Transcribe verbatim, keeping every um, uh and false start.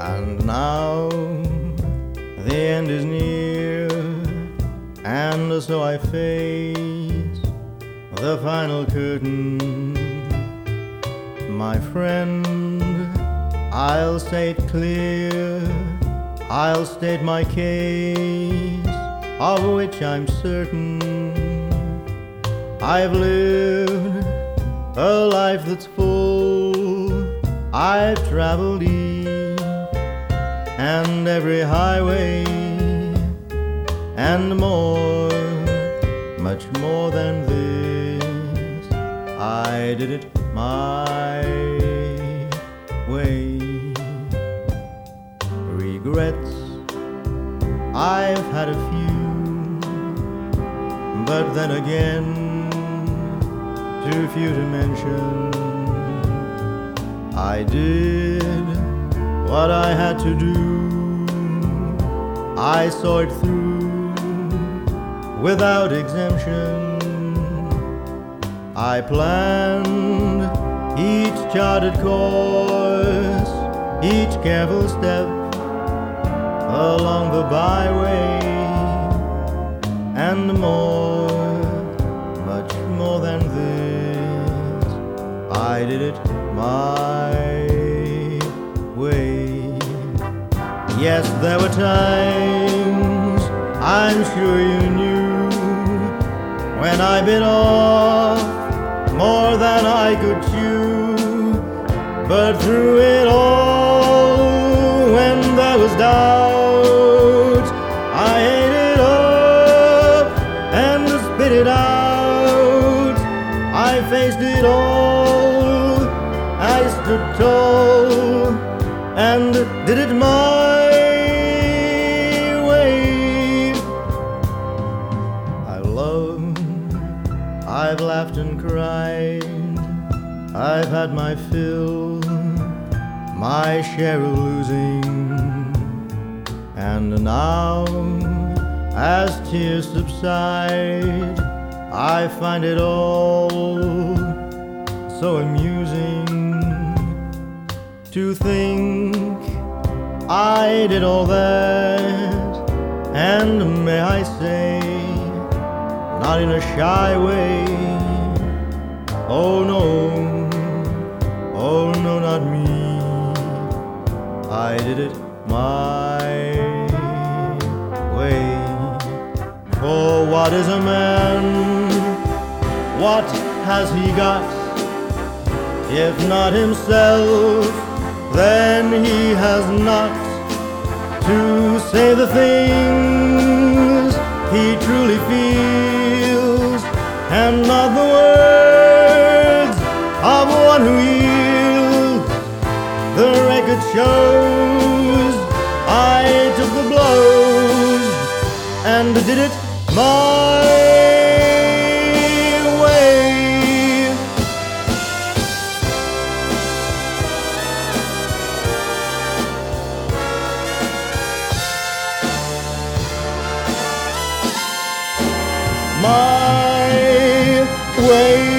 And now the end is near, and so I face the final curtain. My friend, I'll state clear, I'll state my case, of which I'm certain. I've lived a life that's full, I've traveled each and every highway, and more, much more than this, I did it my way. Regrets, I've had a few, but then again, too few to mention. I did what I had to do, I saw it through without exemption. I planned each charted course, each careful step along the byway, and more, much more than this, I did it my way. Yes, there were times, I'm sure you knew, when I bit off more than I could chew. But through it all, when there was doubt, I ate it up and spit it out. I faced it all, I stood tall and did it my way. I've loved, I've laughed and cried, I've had my fill, my share of losing. And now, as tears subside, I find it all so amusing to think I did all that, and may I say, not in a shy way. Oh no, oh no, not me. I did it my way. For what is a man? What has he got? If not himself, then he has not to say the things he truly feels, and not the words of one who yields. The record shows I took the blows and did it my way. My way.